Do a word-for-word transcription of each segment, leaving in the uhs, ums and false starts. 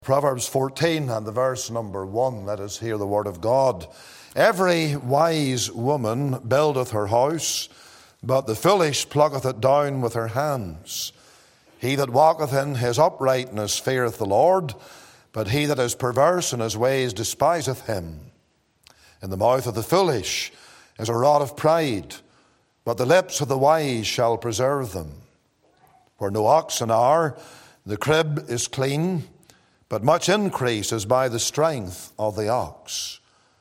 Proverbs fourteen and the verse number one, let us hear the word of God. Every wise woman buildeth her house, but the foolish plucketh it down with her hands. He that walketh in his uprightness feareth the Lord, but he that is perverse in his ways despiseth him. In the mouth of the foolish is a rod of pride, but the lips of the wise shall preserve them. Where no oxen are, the crib is clean, but much increase is by the strength of the ox.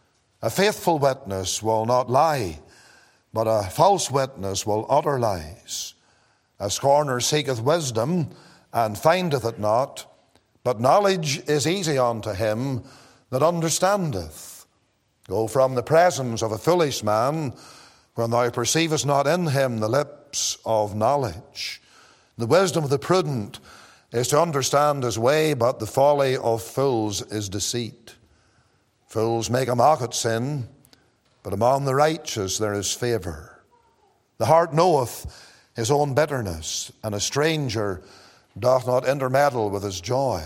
A faithful witness will not lie, but a false witness will utter lies. A scorner seeketh wisdom, and findeth it not, but knowledge is easy unto him that understandeth. Go from the presence of a foolish man, when thou perceivest not in him the lips of knowledge. The wisdom of the prudent is to understand his way, but the folly of fools is deceit. Fools make a mock at sin, but among the righteous there is favour. The heart knoweth his own bitterness, and a stranger doth not intermeddle with his joy.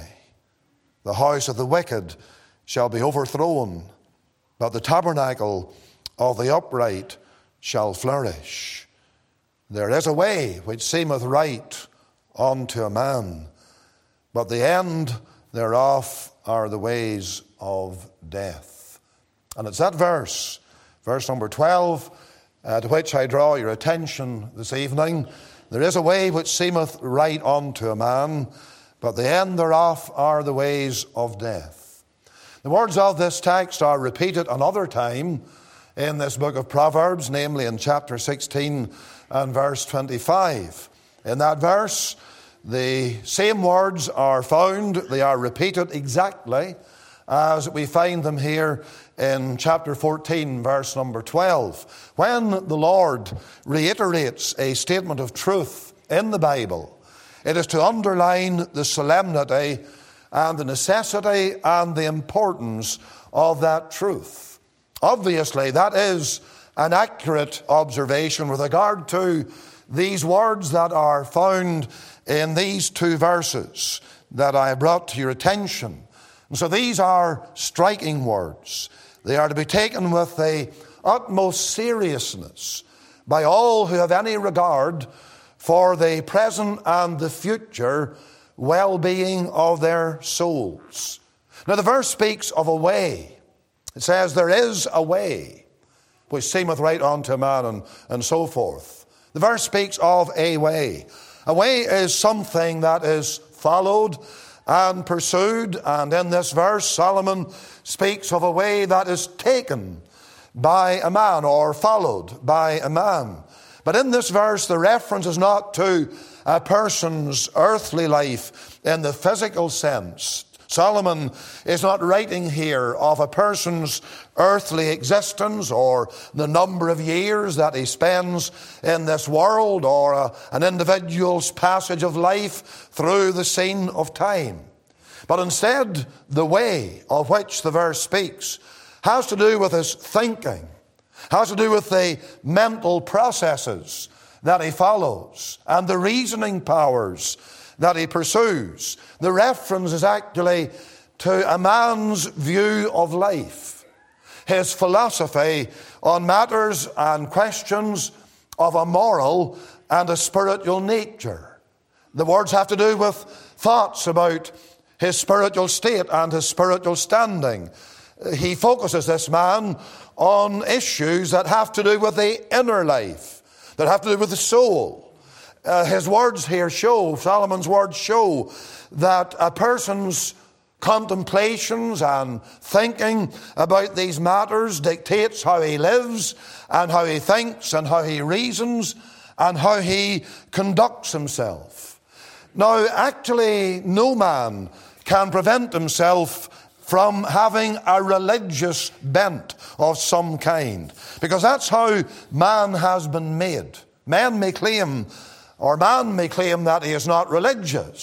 The house of the wicked shall be overthrown, but the tabernacle of the upright shall flourish. There is a way which seemeth right unto a man, but the end thereof are the ways of death. And it's that verse, verse number twelve, uh, to which I draw your attention this evening. There is a way which seemeth right unto a man, but the end thereof are the ways of death. The words of this text are repeated another time in this book of Proverbs, namely in chapter sixteen and verse twenty-five. In that verse, the same words are found, they are repeated exactly as we find them here in chapter fourteen, verse number twelve. When the Lord reiterates a statement of truth in the Bible, it is to underline the solemnity and the necessity and the importance of that truth. Obviously, that is an accurate observation with regard to these words that are found in these two verses that I brought to your attention. And so these are striking words. They are to be taken with the utmost seriousness by all who have any regard for the present and the future well-being of their souls. Now the verse speaks of a way. It says there is a way which seemeth right unto a man, and, and so forth. The verse speaks of a way. A way is something that is followed and pursued, and in this verse Solomon speaks of a way that is taken by a man or followed by a man. But in this verse the reference is not to a person's earthly life in the physical sense. Solomon is not writing here of a person's earthly existence or the number of years that he spends in this world or a, an individual's passage of life through the scene of time. But instead, the way of which the verse speaks has to do with his thinking, has to do with the mental processes that he follows and the reasoning powers that he pursues. The reference is actually to a man's view of life, his philosophy on matters and questions of a moral and a spiritual nature. The words have to do with thoughts about his spiritual state and his spiritual standing. He focuses, this man, on issues that have to do with the inner life, that have to do with the soul. Uh, his words here show, Solomon's words show, that a person's contemplations and thinking about these matters dictates how he lives and how he thinks and how he reasons and how he conducts himself. Now, actually, no man can prevent himself from having a religious bent of some kind, because that's how man has been made. Man may claim Or man may claim that he is not religious.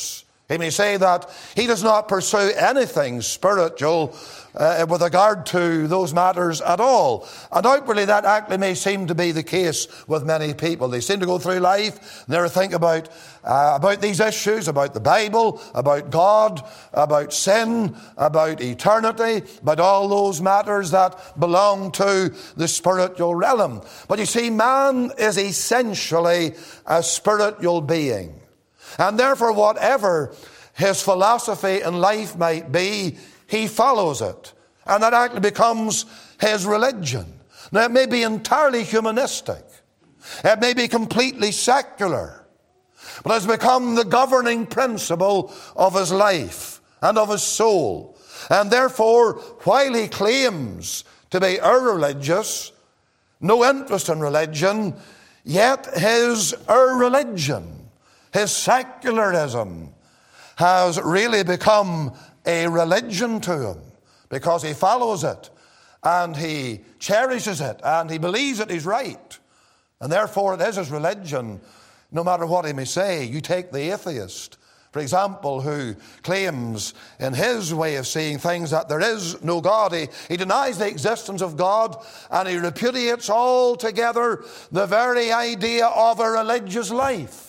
He may say that he does not pursue anything spiritual uh, with regard to those matters at all. And outwardly that actually may seem to be the case with many people. They seem to go through life, never think about, uh, about these issues, about the Bible, about God, about sin, about eternity, about all those matters that belong to the spiritual realm. But you see, man is essentially a spiritual being. And therefore, whatever his philosophy in life might be, he follows it. And that actually becomes his religion. Now, it may be entirely humanistic. It may be completely secular. But it has become the governing principle of his life and of his soul. And therefore, while he claims to be irreligious, no interest in religion, yet his irreligion, his secularism, has really become a religion to him, because he follows it and he cherishes it and he believes it is right. And therefore it is his religion, no matter what he may say. You take the atheist, for example, who claims in his way of seeing things that there is no God. He, he denies the existence of God, and he repudiates altogether the very idea of a religious life.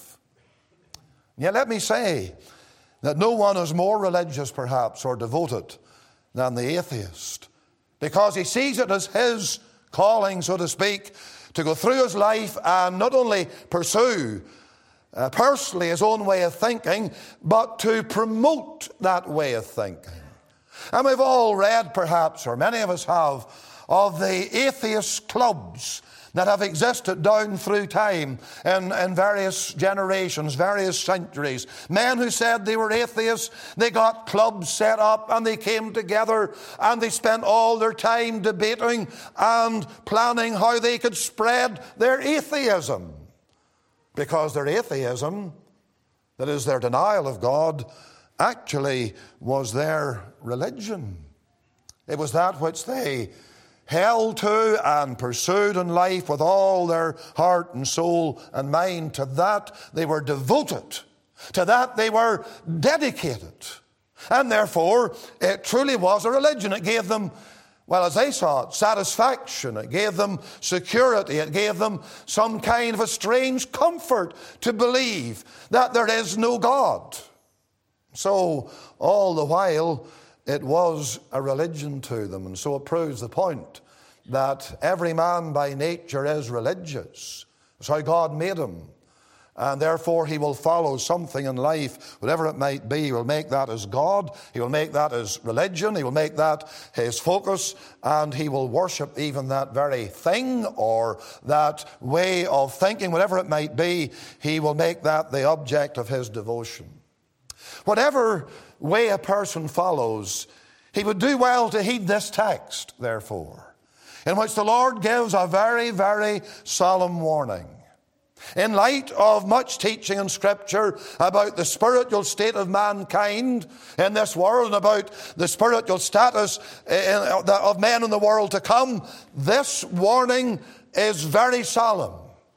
Yet let me say that no one is more religious, perhaps, or devoted than the atheist, because he sees it as his calling, so to speak, to go through his life and not only pursue uh, personally his own way of thinking, but to promote that way of thinking. And we've all read, perhaps, or many of us have, of the atheist clubs that have existed down through time in, in various generations, various centuries. Men who said they were atheists, they got clubs set up and they came together and they spent all their time debating and planning how they could spread their atheism. Because their atheism, that is their denial of God, actually was their religion. It was that which they held to and pursued in life with all their heart and soul and mind. To that they were devoted. To that they were dedicated. And therefore, it truly was a religion. It gave them, well, as they saw it, satisfaction. It gave them security. It gave them some kind of a strange comfort to believe that there is no God. So, all the while, it was a religion to them. And so it proves the point that every man by nature is religious. That's how God made him. And therefore he will follow something in life, whatever it might be. He will make that as God. He will make that as religion. He will make that his focus. And he will worship even that very thing or that way of thinking, whatever it might be. He will make that the object of his devotion. Whatever way a person follows, he would do well to heed this text, therefore, in which the Lord gives a very, very solemn warning. In light of much teaching in Scripture about the spiritual state of mankind in this world and about the spiritual status of men in the world to come, this warning is very solemn.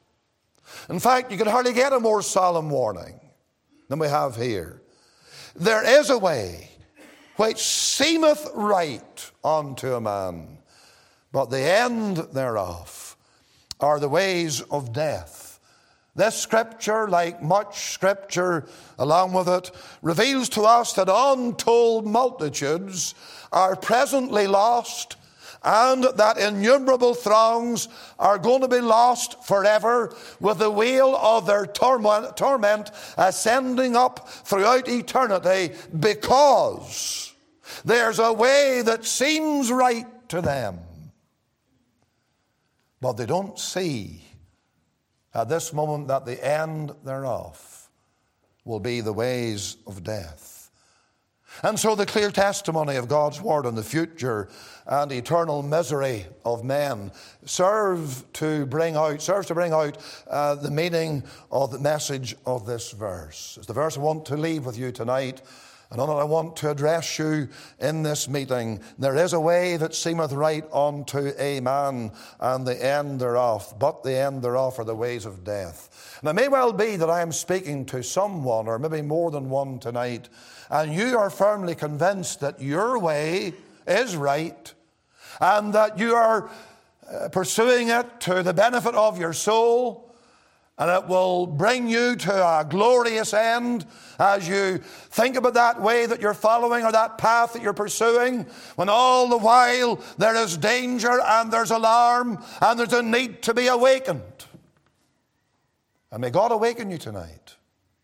In fact, you can hardly get a more solemn warning than we have here. There is a way which seemeth right unto a man, but the end thereof are the ways of death. This Scripture, like much Scripture along with it, reveals to us that untold multitudes are presently lost, and that innumerable throngs are going to be lost forever, with the wail of their torment, torment ascending up throughout eternity, because there's a way that seems right to them, but they don't see at this moment that the end thereof will be the ways of death. And so the clear testimony of God's Word on the future and eternal misery of men serve to bring out, serves to bring out uh, the meaning of the message of this verse. It's the verse I want to leave with you tonight, And on it I want to address you in this meeting. There is a way that seemeth right unto a man, and the end thereof, but the end thereof are the ways of death. And it may well be that I am speaking to someone, or maybe more than one tonight, and you are firmly convinced that your way is right, and that you are pursuing it to the benefit of your soul, and it will bring you to a glorious end as you think about that way that you're following or that path that you're pursuing, when all the while there is danger and there's alarm and there's a need to be awakened. And may God awaken you tonight.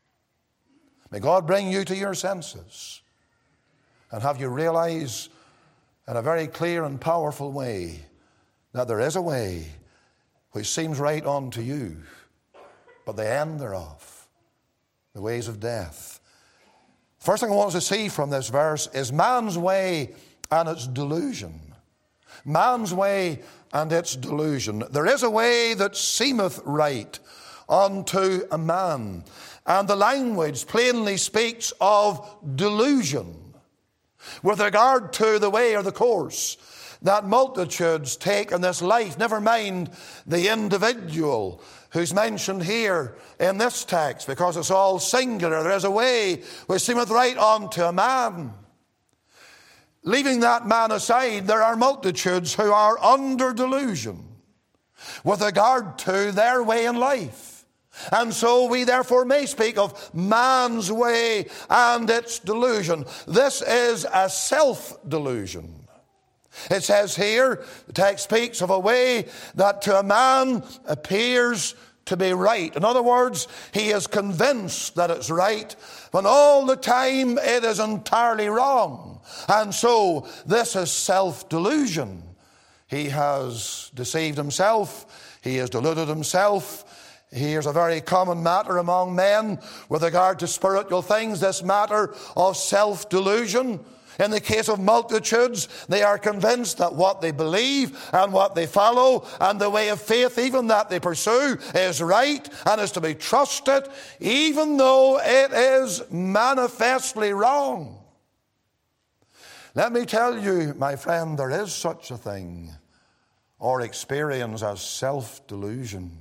May God bring you to your senses and have you realize in a very clear and powerful way that there is a way which seems right unto you, but the end thereof, the ways of death. First thing I want us to see from this verse is man's way and its delusion. Man's way and its delusion. There is a way that seemeth right unto a man. And the language plainly speaks of delusion with regard to the way or the course that multitudes take in this life, never mind the individual who's mentioned here in this text, because it's all singular. There is a way which seemeth right unto a man. Leaving that man aside, there are multitudes who are under delusion with regard to their way in life. And so we therefore may speak of man's way and its delusion. This is a self-delusion. It says here, the text speaks of a way that to a man appears to be right. In other words, he is convinced that it's right, when all the time it is entirely wrong. And so this is self-delusion. He has deceived himself. He has deluded himself. Here's a very common matter among men with regard to spiritual things, this matter of self-delusion. In the case of multitudes, they are convinced that what they believe and what they follow and the way of faith even that they pursue is right and is to be trusted, even though it is manifestly wrong. Let me tell you, my friend, there is such a thing or experience as self-delusion.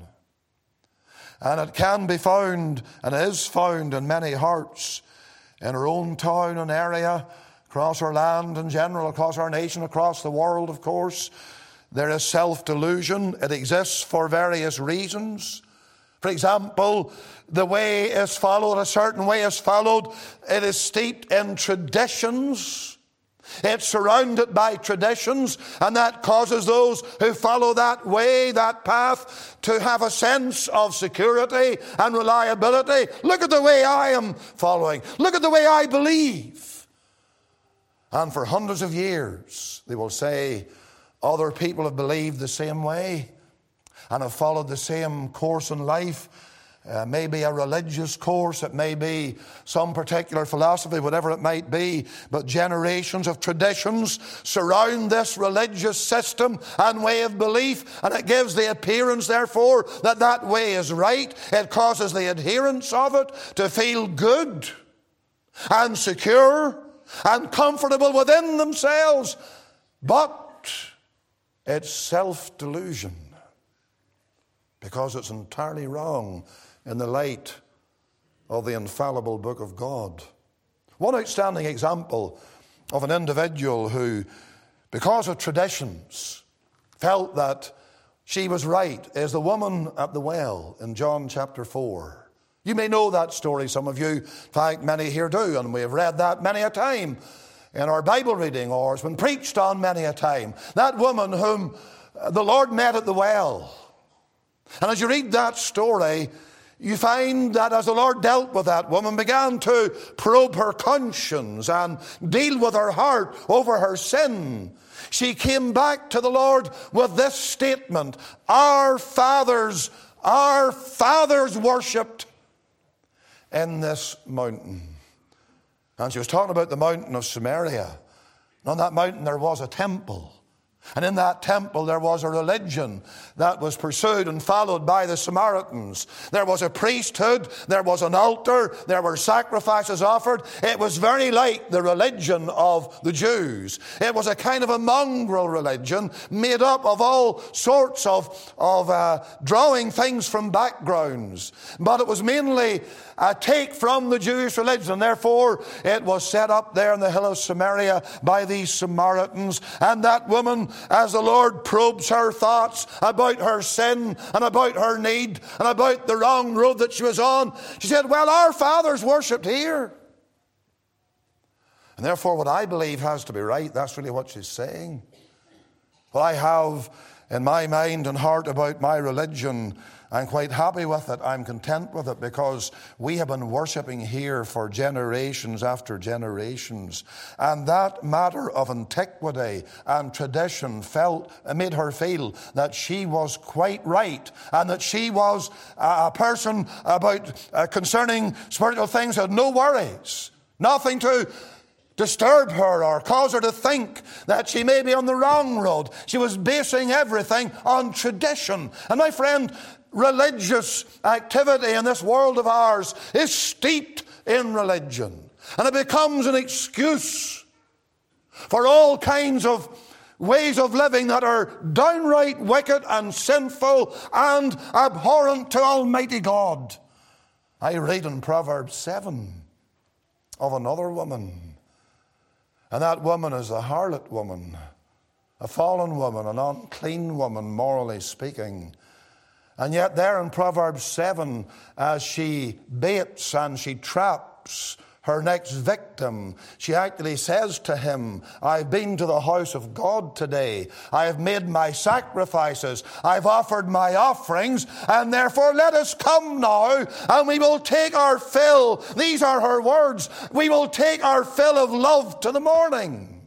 And it can be found and is found in many hearts in our own town and area, across our land in general, across our nation, across the world, of course. There is self-delusion. It exists for various reasons. For example, the way is followed, a certain way is followed. It is steeped in traditions. It's surrounded by traditions, and that causes those who follow that way, that path, to have a sense of security and reliability. Look at the way I am following. Look at the way I believe. And for hundreds of years, they will say, other people have believed the same way and have followed the same course in life. Uh, maybe a religious course, it may be some particular philosophy, whatever it might be, but generations of traditions surround this religious system and way of belief, and it gives the appearance, therefore, that that way is right. It causes the adherents of it to feel good and secure and comfortable within themselves, but it's self-delusion because it's entirely wrong in the light of the infallible book of God. One outstanding example of an individual who, because of traditions, felt that she was right is the woman at the well in John chapter four. You may know that story, some of you. In fact, many here do, and we have read that many a time in our Bible reading, or it's been preached on many a time. That woman whom the Lord met at the well. And as you read that story, you find that as the Lord dealt with that woman, began to probe her conscience and deal with her heart over her sin, she came back to the Lord with this statement: Our fathers, our fathers worshipped in this mountain. And she was talking about the mountain of Samaria. And on that mountain there was a temple. And in that temple there was a religion that was pursued and followed by the Samaritans. There was a priesthood, there was an altar, there were sacrifices offered. It was very like the religion of the Jews. It was a kind of a mongrel religion made up of all sorts of, of uh, drawing things from backgrounds. But it was mainly a take from the Jewish religion, and therefore it was set up there in the hill of Samaria by these Samaritans. And that woman, as the Lord probes her thoughts about her sin and about her need and about the wrong road that she was on, she said, well, our fathers worshipped here. And therefore what I believe has to be right. That's really what she's saying. What I have in my mind and heart about my religion, I'm quite happy with it. I'm content with it because we have been worshipping here for generations after generations. And that matter of antiquity and tradition felt, made her feel that she was quite right and that she was a person about uh, concerning spiritual things who had no worries, nothing to disturb her or cause her to think that she may be on the wrong road. She was basing everything on tradition. And my friend, religious activity in this world of ours is steeped in religion. And it becomes an excuse for all kinds of ways of living that are downright wicked and sinful and abhorrent to Almighty God. I read in Proverbs seven of another woman. And that woman is a harlot woman, a fallen woman, an unclean woman, morally speaking. And yet there in Proverbs seven, as she baits and she traps her next victim, she actually says to him, I've been to the house of God today. I have made my sacrifices. I've offered my offerings. And therefore let us come now and we will take our fill. These are her words. We will take our fill of love to the morning.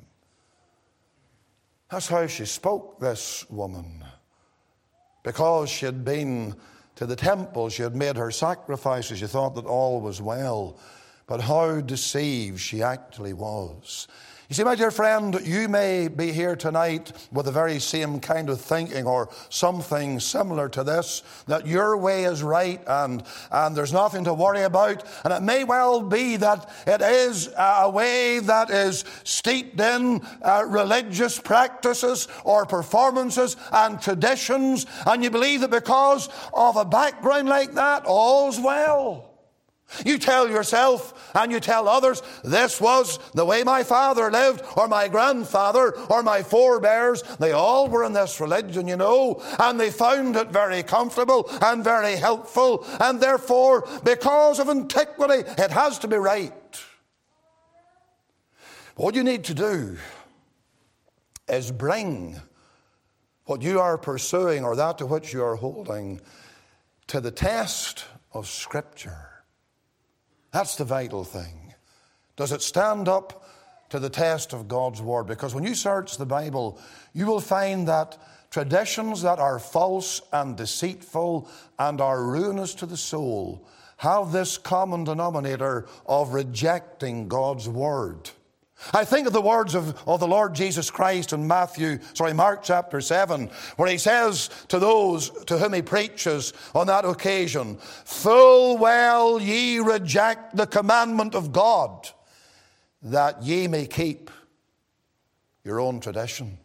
That's how she spoke, this woman. Because she had been to the temple, she had made her sacrifices, she thought that all was well. But how deceived she actually was. You see, my dear friend, you may be here tonight with the very same kind of thinking or something similar to this, that your way is right and, and there's nothing to worry about. And it may well be that it is a way that is steeped in uh, religious practices or performances and traditions, and you believe that because of a background like that, all's well. You tell yourself and you tell others, this was the way my father lived, or my grandfather, or my forebears. They all were in this religion, you know, and they found it very comfortable and very helpful, and therefore, because of antiquity, it has to be right. What you need to do is bring what you are pursuing, or that to which you are holding, to the test of Scripture. That's the vital thing. Does it stand up to the test of God's Word? Because when you search the Bible, you will find that traditions that are false and deceitful and are ruinous to the soul have this common denominator of rejecting God's Word. I think of the words of, of the Lord Jesus Christ in Matthew, sorry, Mark chapter seven, where he says to those to whom he preaches on that occasion, full well ye reject the commandment of God, that ye may keep your own tradition.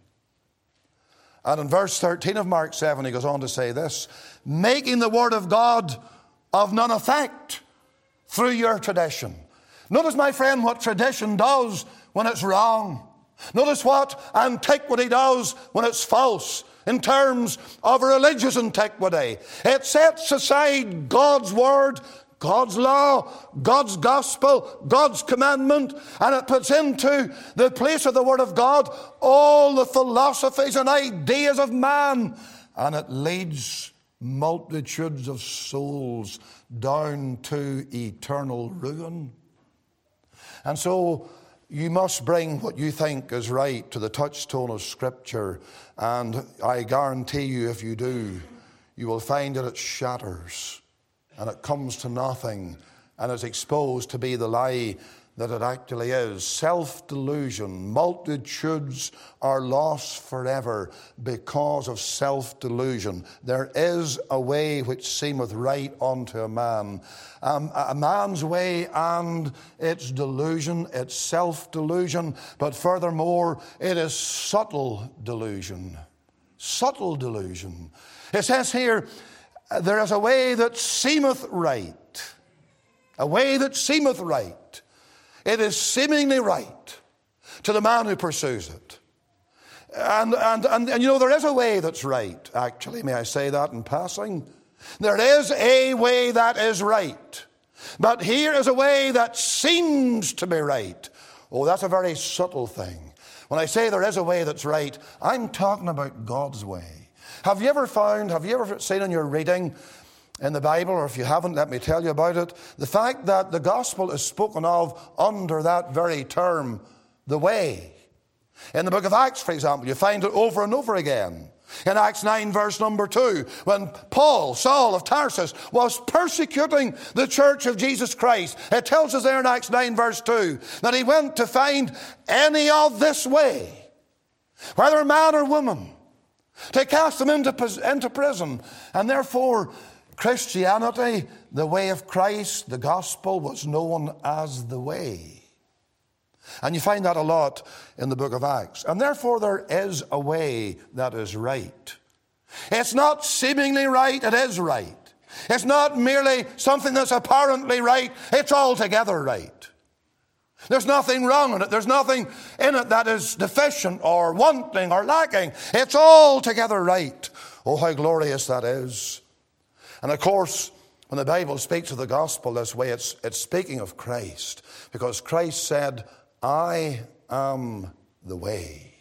And in verse thirteen of Mark seven, he goes on to say this, making the word of God of none effect through your tradition. Notice, my friend, what tradition does when it's wrong. Notice what antiquity does when it's false in terms of religious antiquity. It sets aside God's word, God's law, God's gospel, God's commandment, and it puts into the place of the word of God all the philosophies and ideas of man, and it leads multitudes of souls down to eternal ruin. And so you must bring what you think is right to the touchstone of Scripture, and I guarantee you, if you do, you will find that it shatters and it comes to nothing and is exposed to be the lie that it actually is. Self-delusion. Multitudes are lost forever because of self-delusion. There is a way which seemeth right unto a man. Um, a man's way and it's delusion, it's self-delusion, but furthermore, it is subtle delusion. Subtle delusion. It says here, there is a way that seemeth right. A way that seemeth right. It is seemingly right to the man who pursues it. And, and, and, and you know, there is a way that's right, actually. May I say that in passing? There is a way that is right. But here is a way that seems to be right. Oh, that's a very subtle thing. When I say there is a way that's right, I'm talking about God's way. Have you ever found, have you ever seen in your reading in the Bible, or if you haven't, let me tell you about it, the fact that the gospel is spoken of under that very term, the way. In the book of Acts, for example, you find it over and over again. In Acts nine, verse number two, when Paul, Saul of Tarsus, was persecuting the church of Jesus Christ, it tells us there in Acts nine, verse two, that he went to find any of this way, whether man or woman, to cast them into, into prison. And therefore, Christianity, the way of Christ, the gospel, was known as the way. And you find that a lot in the book of Acts. And therefore there is a way that is right. It's not seemingly right, it is right. It's not merely something that's apparently right, it's altogether right. There's nothing wrong in it. There's nothing in it that is deficient or wanting or lacking. It's altogether right. Oh, how glorious that is. And of course, when the Bible speaks of the gospel this way, it's, it's speaking of Christ. Because Christ said, I am the way.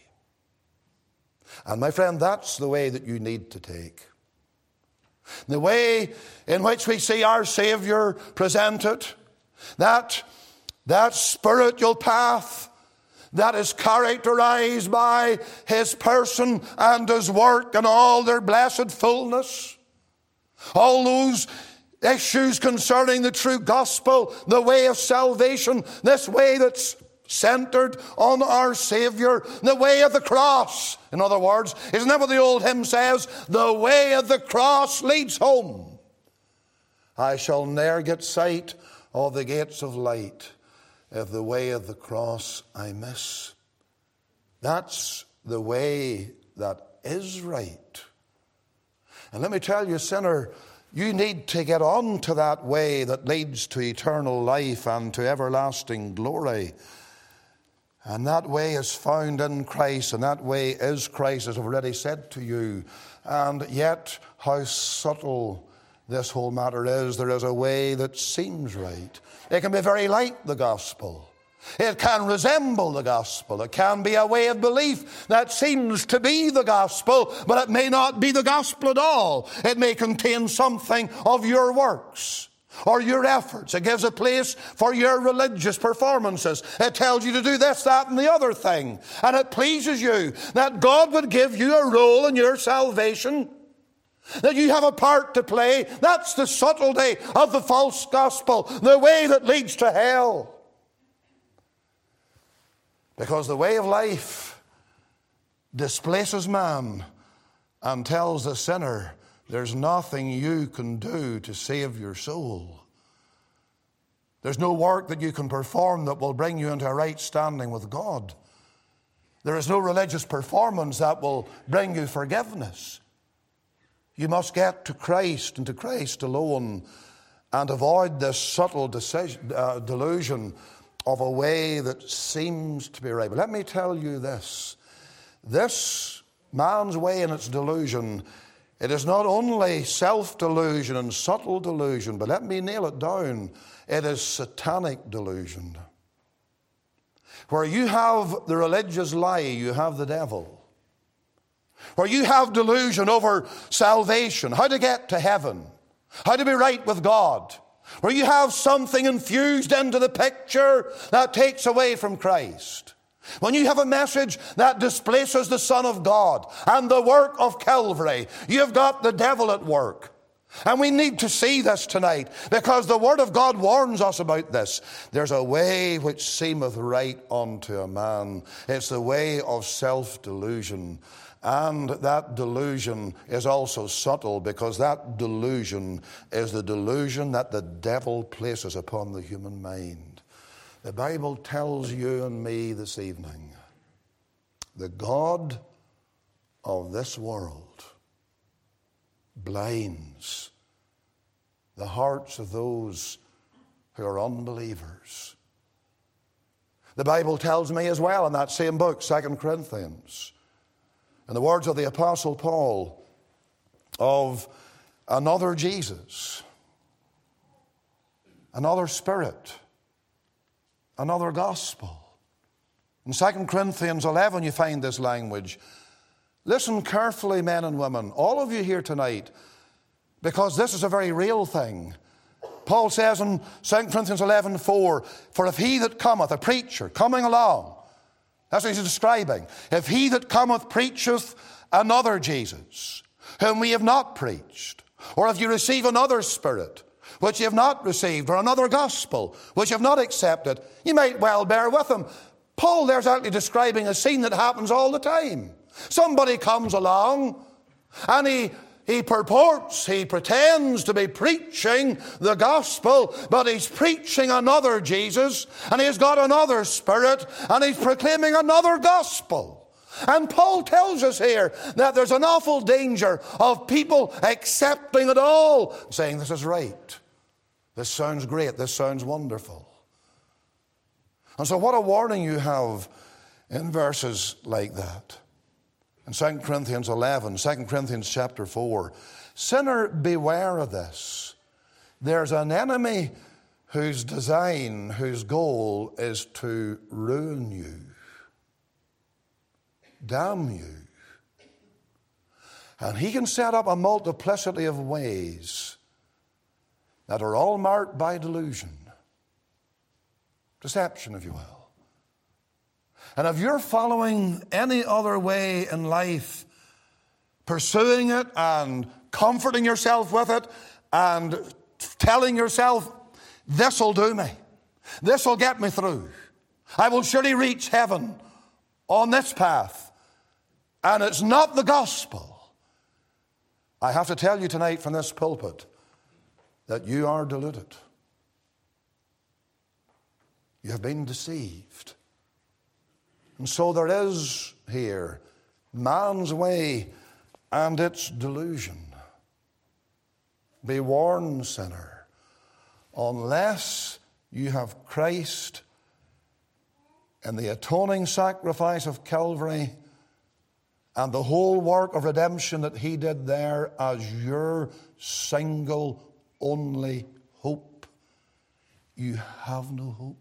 And my friend, that's the way that you need to take. The way in which we see our Savior presented, that, that spiritual path that is characterized by His person and His work and all their blessed fullness. All those issues concerning the true gospel, the way of salvation, this way that's centered on our Savior, the way of the cross. In other words, isn't that what the old hymn says? The way of the cross leads home. I shall ne'er get sight of the gates of light if the way of the cross I miss. That's the way that is right. And let me tell you, sinner, you need to get on to that way that leads to eternal life and to everlasting glory. And that way is found in Christ, and that way is Christ, as I've already said to you. And yet, how subtle this whole matter is. There is a way that seems right. It can be very like the gospel. It can resemble the gospel. It can be a way of belief that seems to be the gospel, but it may not be the gospel at all. It may contain something of your works or your efforts. It gives a place for your religious performances. It tells you to do this, that, and the other thing. And it pleases you that God would give you a role in your salvation, that you have a part to play. That's the subtlety of the false gospel, the way that leads to hell. Because the way of life displaces man and tells the sinner there's nothing you can do to save your soul. There's no work that you can perform that will bring you into a right standing with God. There is no religious performance that will bring you forgiveness. You must get to Christ and to Christ alone and avoid this subtle decision, uh, delusion of a way that seems to be right. But let me tell you this. This man's way and its delusion, it is not only self-delusion and subtle delusion, but let me nail it down. It is satanic delusion. Where you have the religious lie, you have the devil. Where you have delusion over salvation, how to get to heaven, how to be right with God. Where you have something infused into the picture that takes away from Christ. When you have a message that displaces the Son of God and the work of Calvary, you've got the devil at work. And we need to see this tonight, because the Word of God warns us about this. There's a way which seemeth right unto a man. It's the way of self-delusion. And that delusion is also subtle, because that delusion is the delusion that the devil places upon the human mind. The Bible tells you and me this evening, the God of this world blinds the hearts of those who are unbelievers. The Bible tells me as well in that same book, Second Corinthians, in the words of the Apostle Paul, of another Jesus, another Spirit, another gospel. In Second Corinthians eleven you find this language. Listen carefully, men and women, all of you here tonight, because this is a very real thing. Paul says in Second Corinthians eleven four, for if he that cometh, a preacher coming along, that's what he's describing, if he that cometh preacheth another Jesus, whom we have not preached, or if you receive another Spirit, which you have not received, or another gospel, which you have not accepted, you might well bear with him. Paul there's actually describing a scene that happens all the time. Somebody comes along and he, he purports, he pretends to be preaching the gospel, but he's preaching another Jesus, and he's got another Spirit, and he's proclaiming another gospel. And Paul tells us here that there's an awful danger of people accepting it all, saying this is right, this sounds great, this sounds wonderful. And so what a warning you have in verses like that. In Second Corinthians eleven, Second Corinthians chapter four, sinner, beware of this. There's an enemy whose design, whose goal is to ruin you, damn you. And he can set up a multiplicity of ways that are all marked by delusion, deception, if you will. And if you're following any other way in life, pursuing it and comforting yourself with it and telling yourself, this will do me, this will get me through, I will surely reach heaven on this path, and it's not the gospel, I have to tell you tonight from this pulpit that you are deluded. You have been deceived. And so there is here man's way and its delusion. Be warned, sinner, unless you have Christ in the atoning sacrifice of Calvary and the whole work of redemption that he did there as your single only hope, you have no hope.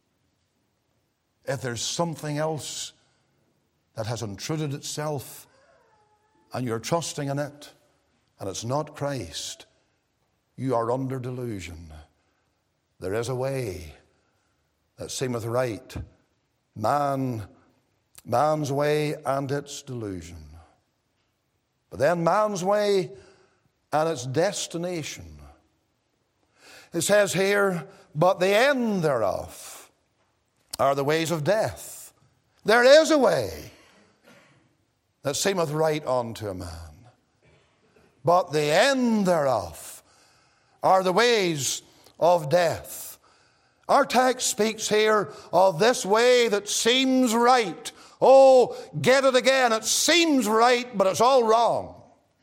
If there's something else that has intruded itself and you're trusting in it and it's not Christ, you are under delusion. There is a way that seemeth right, man, man's way and its delusion. But then man's way and its destination. It says here, but the end thereof are the ways of death. There is a way that seemeth right unto a man, but the end thereof are the ways of death. Our text speaks here of this way that seems right. Oh, get it again. It seems right, but it's all wrong.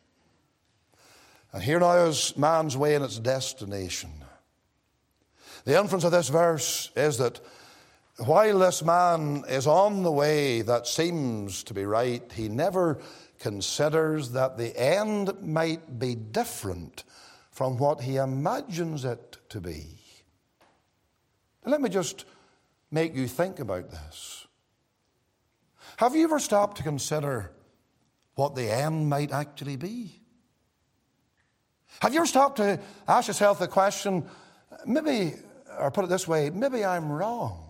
And here now is man's way and its destination. The inference of this verse is that while this man is on the way that seems to be right, he never considers that the end might be different from what he imagines it to be. Now, let me just make you think about this. Have you ever stopped to consider what the end might actually be? Have you ever stopped to ask yourself the question, maybe, or put it this way, maybe I'm wrong.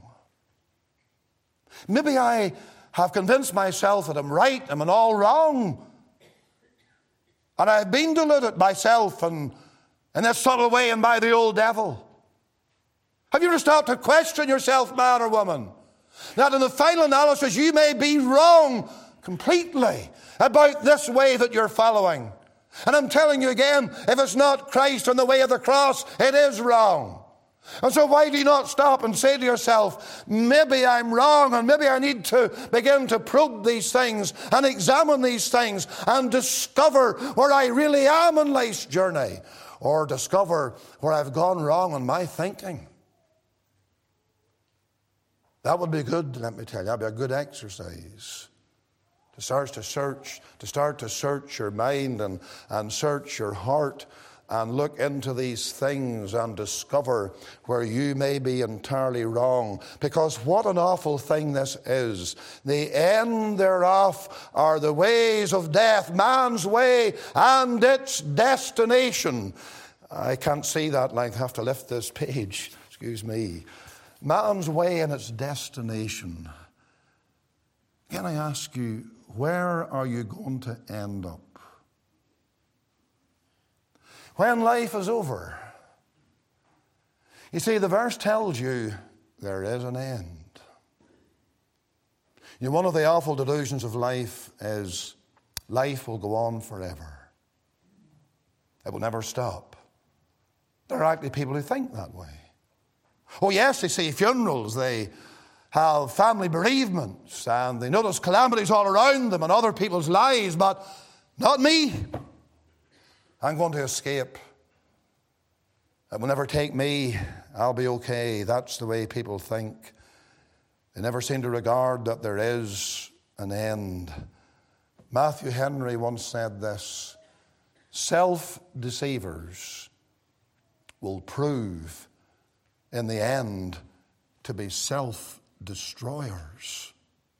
Maybe I have convinced myself that I'm right, I'm in all wrong. And I've been deluded myself, and in this subtle way and by the old devil? Have you ever stopped to question yourself, man or woman, that in the final analysis you may be wrong completely about this way that you're following? And I'm telling you again, if it's not Christ and the way of the cross, it is wrong. And so why do you not stop and say to yourself, maybe I'm wrong, and maybe I need to begin to probe these things and examine these things and discover where I really am in life's journey, or discover where I've gone wrong in my thinking. That would be good, let me tell you. That would be a good exercise. To start to search, to start to search your mind and, and search your heart and look into these things and discover where you may be entirely wrong. Because what an awful thing this is. The end thereof are the ways of death, man's way and its destination. I can't see that line. I have to lift this page. Excuse me. Man's way and its destination. Can I ask you, where are you going to end up? When life is over. You see, the verse tells you there is an end. You know, one of the awful delusions of life is life will go on forever. It will never stop. There are actually people who think that way. Oh yes, they see funerals, they have family bereavements, and they notice calamities all around them and other people's lives, but not me. I'm going to escape. It will never take me. I'll be okay. That's the way people think. They never seem to regard that there is an end. Matthew Henry once said this: self-deceivers will prove in the end to be self-destroyers.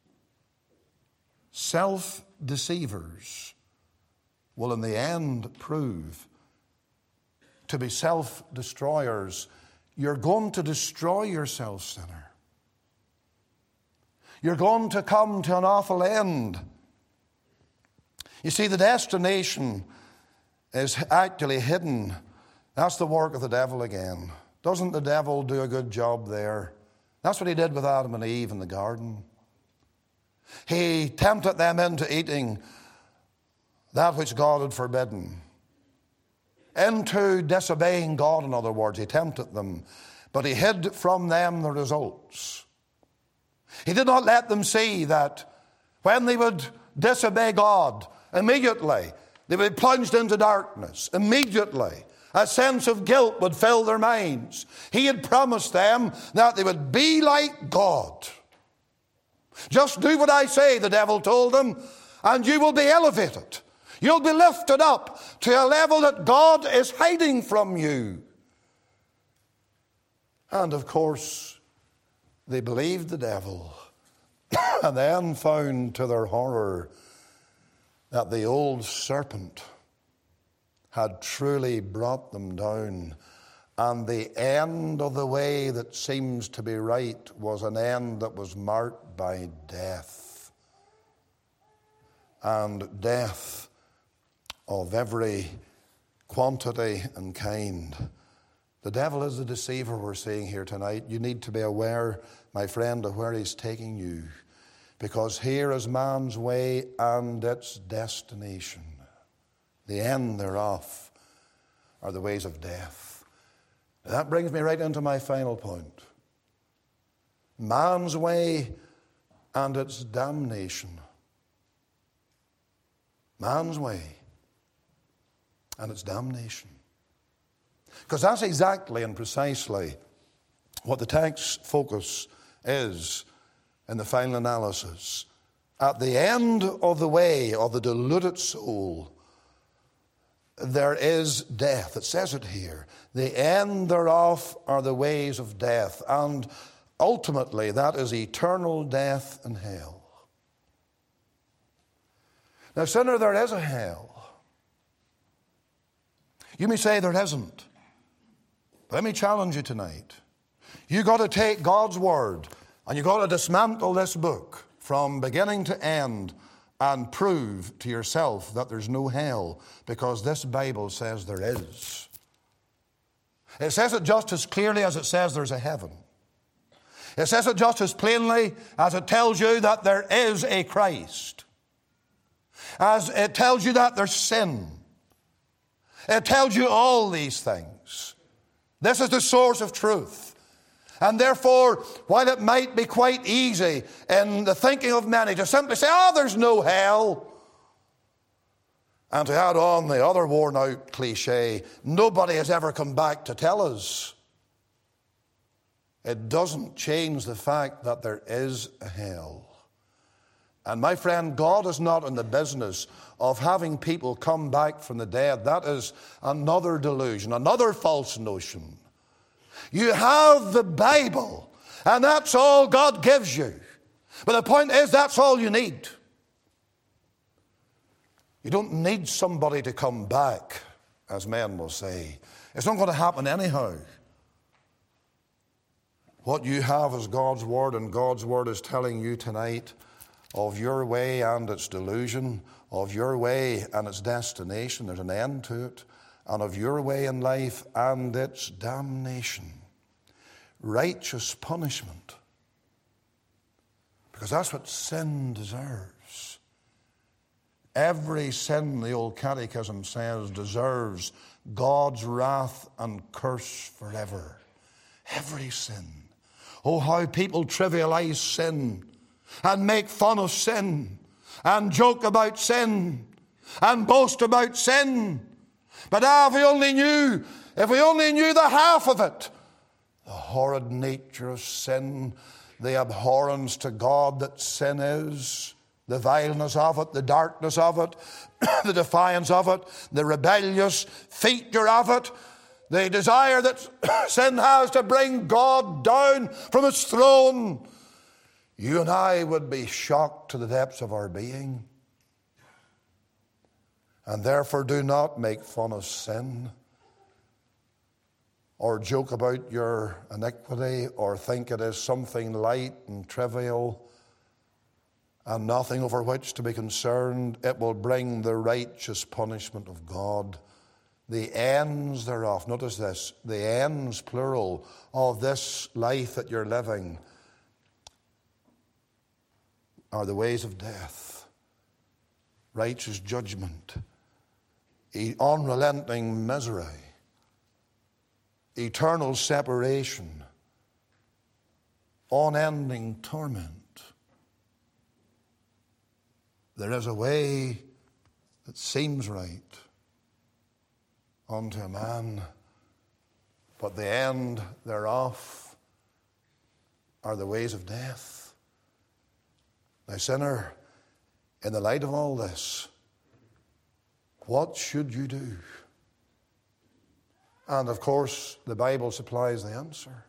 Self-deceivers will in the end prove to be self-destroyers. You're going to destroy yourself, sinner. You're going to come to an awful end. You see, the destination is actually hidden. That's the work of the devil again. Doesn't the devil do a good job there? That's what he did with Adam and Eve in the garden. He tempted them into eating that which God had forbidden. Into disobeying God, in other words. He tempted them. But he hid from them the results. He did not let them see that when they would disobey God, immediately they would be plunged into darkness. Immediately a sense of guilt would fill their minds. He had promised them that they would be like God. Just do what I say, the devil told them, and you will be elevated. You'll be lifted up to a level that God is hiding from you. And of course, they believed the devil and then found to their horror that the old serpent had truly brought them down. And the end of the way that seems to be right was an end that was marked by death. And death of every quantity and kind. The devil is the deceiver we're seeing here tonight. You need to be aware, my friend, of where he's taking you. Because here is man's way and its destination. The end thereof are the ways of death. Now that brings me right into my final point. Man's way and its damnation. Man's way and its damnation. Because that's exactly and precisely what the text focus is in the final analysis. At the end of the way of the deluded soul, there is death. It says it here. The end thereof are the ways of death. And ultimately, that is eternal death and hell. Now, sinner, there is a hell. You may say there isn't. But let me challenge you tonight. You've got to take God's word and you've got to dismantle this book from beginning to end and prove to yourself that there's no hell, because this Bible says there is. It says it just as clearly as it says there's a heaven. It says it just as plainly as it tells you that there is a Christ. As it tells you that there's sin. It tells you all these things. This is the source of truth. And therefore, while it might be quite easy in the thinking of many to simply say, oh, there's no hell, and to add on the other worn-out cliche, nobody has ever come back to tell us, it doesn't change the fact that there is a hell. And my friend, God is not in the business of having people come back from the dead. That is another delusion, another false notion. You have the Bible, and that's all God gives you. But the point is, that's all you need. You don't need somebody to come back, as men will say. It's not going to happen anyhow. What you have is God's Word, and God's Word is telling you tonight of your way and its delusion, of your way and its destination, there's an end to it, and of your way in life and its damnation. Righteous punishment. Because that's what sin deserves. Every sin, the old catechism says, deserves God's wrath and curse forever. Every sin. Oh, how people trivialize sin and make fun of sin and joke about sin and boast about sin. But ah, if we only knew, if we only knew the half of it, the horrid nature of sin, the abhorrence to God that sin is, the vileness of it, the darkness of it, the defiance of it, the rebellious feature of it, the desire that sin has to bring God down from his throne. You and I would be shocked to the depths of our being. And therefore do not make fun of sin or joke about your iniquity or think it is something light and trivial and nothing over which to be concerned. It will bring the righteous punishment of God. The ends thereof, notice this, the ends, plural, of this life that you're living are the ways of death, righteous judgment, unrelenting misery, eternal separation, unending torment. There is a way that seems right unto a man, but the end thereof are the ways of death. Now, sinner, in the light of all this, what should you do? And of course, the Bible supplies the answer.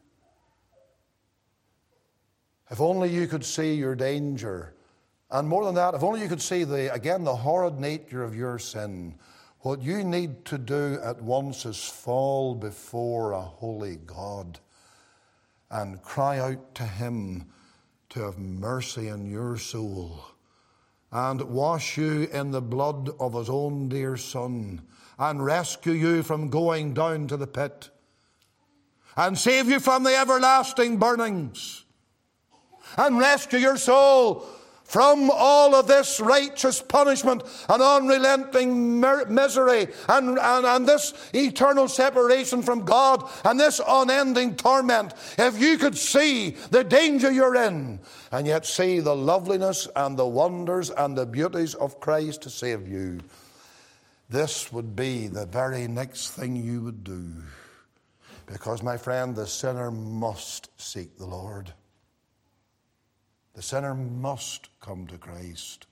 If only you could see your danger, and more than that, if only you could see, the again, the horrid nature of your sin, what you need to do at once is fall before a holy God and cry out to him to have mercy in your soul and wash you in the blood of his own dear Son and rescue you from going down to the pit and save you from the everlasting burnings and rescue your soul from all of this righteous punishment and unrelenting misery and, and, and this eternal separation from God and this unending torment. If you could see the danger you're in and yet see the loveliness and the wonders and the beauties of Christ to save you, this would be the very next thing you would do. Because, my friend, the sinner must seek the Lord. The sinner must come to Christ.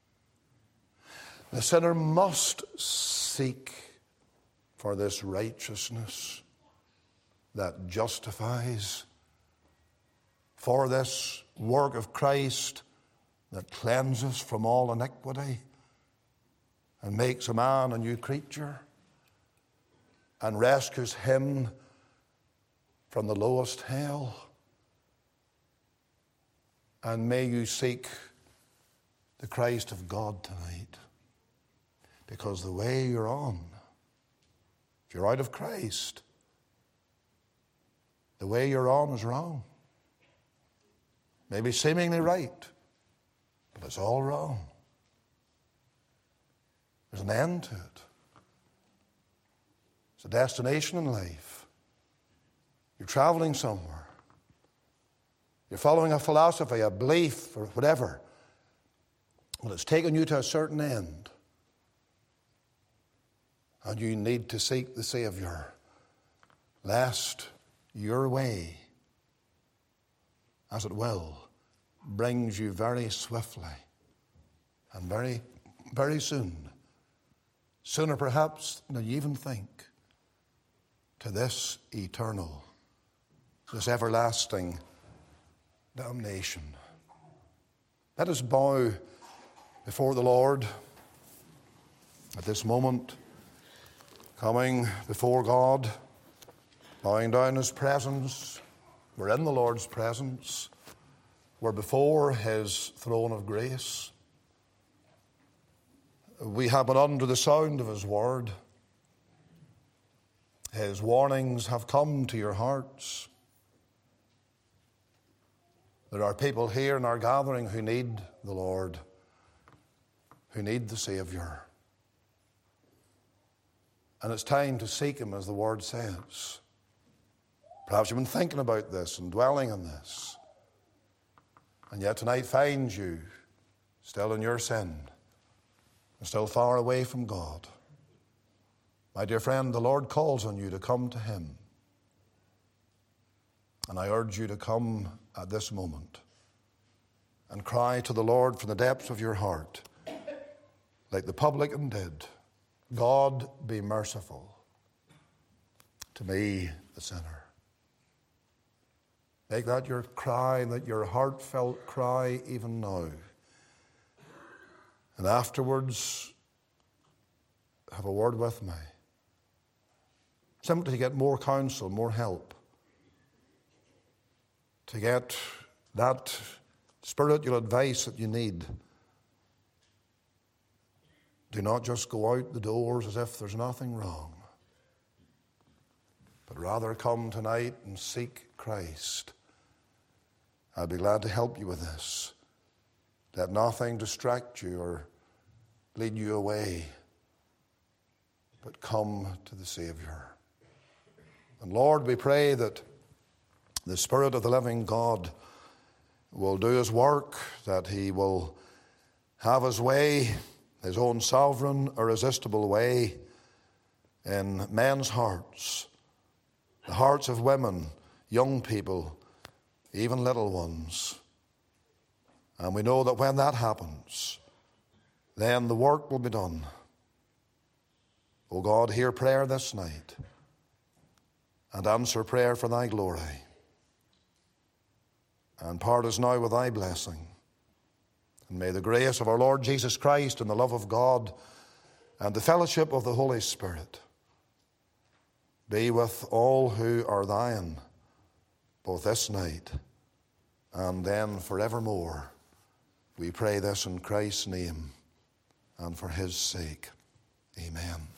The sinner must seek for this righteousness that justifies, for this work of Christ that cleanses from all iniquity and makes a man a new creature and rescues him from the lowest hell. And may you seek the Christ of God tonight, because the way you're on, if you're out of Christ, the way you're on is wrong. Maybe seemingly right, but it's all wrong. There's an end to it. It's a destination in life. You're traveling somewhere. You're following a philosophy, a belief, or whatever. Well, it's taken you to a certain end. And you need to seek the Savior, lest your way, as it will, brings you very swiftly and very, very soon, sooner perhaps than you even think, to this eternal, this everlasting damnation. Let us bow before the Lord at this moment, coming before God, bowing down in His presence. We're in the Lord's presence. We're before His throne of grace. We have been under the sound of His word. His warnings have come to your hearts. There are people here in our gathering who need the Lord, who need the Savior. And it's time to seek Him, as the word says. Perhaps you've been thinking about this and dwelling on this, and yet tonight finds you still in your sin and still far away from God. My dear friend, the Lord calls on you to come to Him. And I urge you to come at this moment and cry to the Lord from the depths of your heart, like the publican did, God, be merciful to me, the sinner. Make that your cry, that your heartfelt cry even now. And afterwards, have a word with me. Simply to get more counsel, more help. To get that spiritual advice that you need. Do not just go out the doors as if there's nothing wrong, but rather come tonight and seek Christ. I'll be glad to help you with this. Let nothing distract you or lead you away, but come to the Savior. And Lord, we pray that the Spirit of the living God will do His work, that He will have His way, His own sovereign, irresistible way in men's hearts, the hearts of women, young people, even little ones. And we know that when that happens, then the work will be done. O God, hear prayer this night and answer prayer for Thy glory. And part us now with Thy blessing. And may the grace of our Lord Jesus Christ and the love of God and the fellowship of the Holy Spirit be with all who are Thine, both this night and then forevermore. We pray this in Christ's name and for His sake. Amen.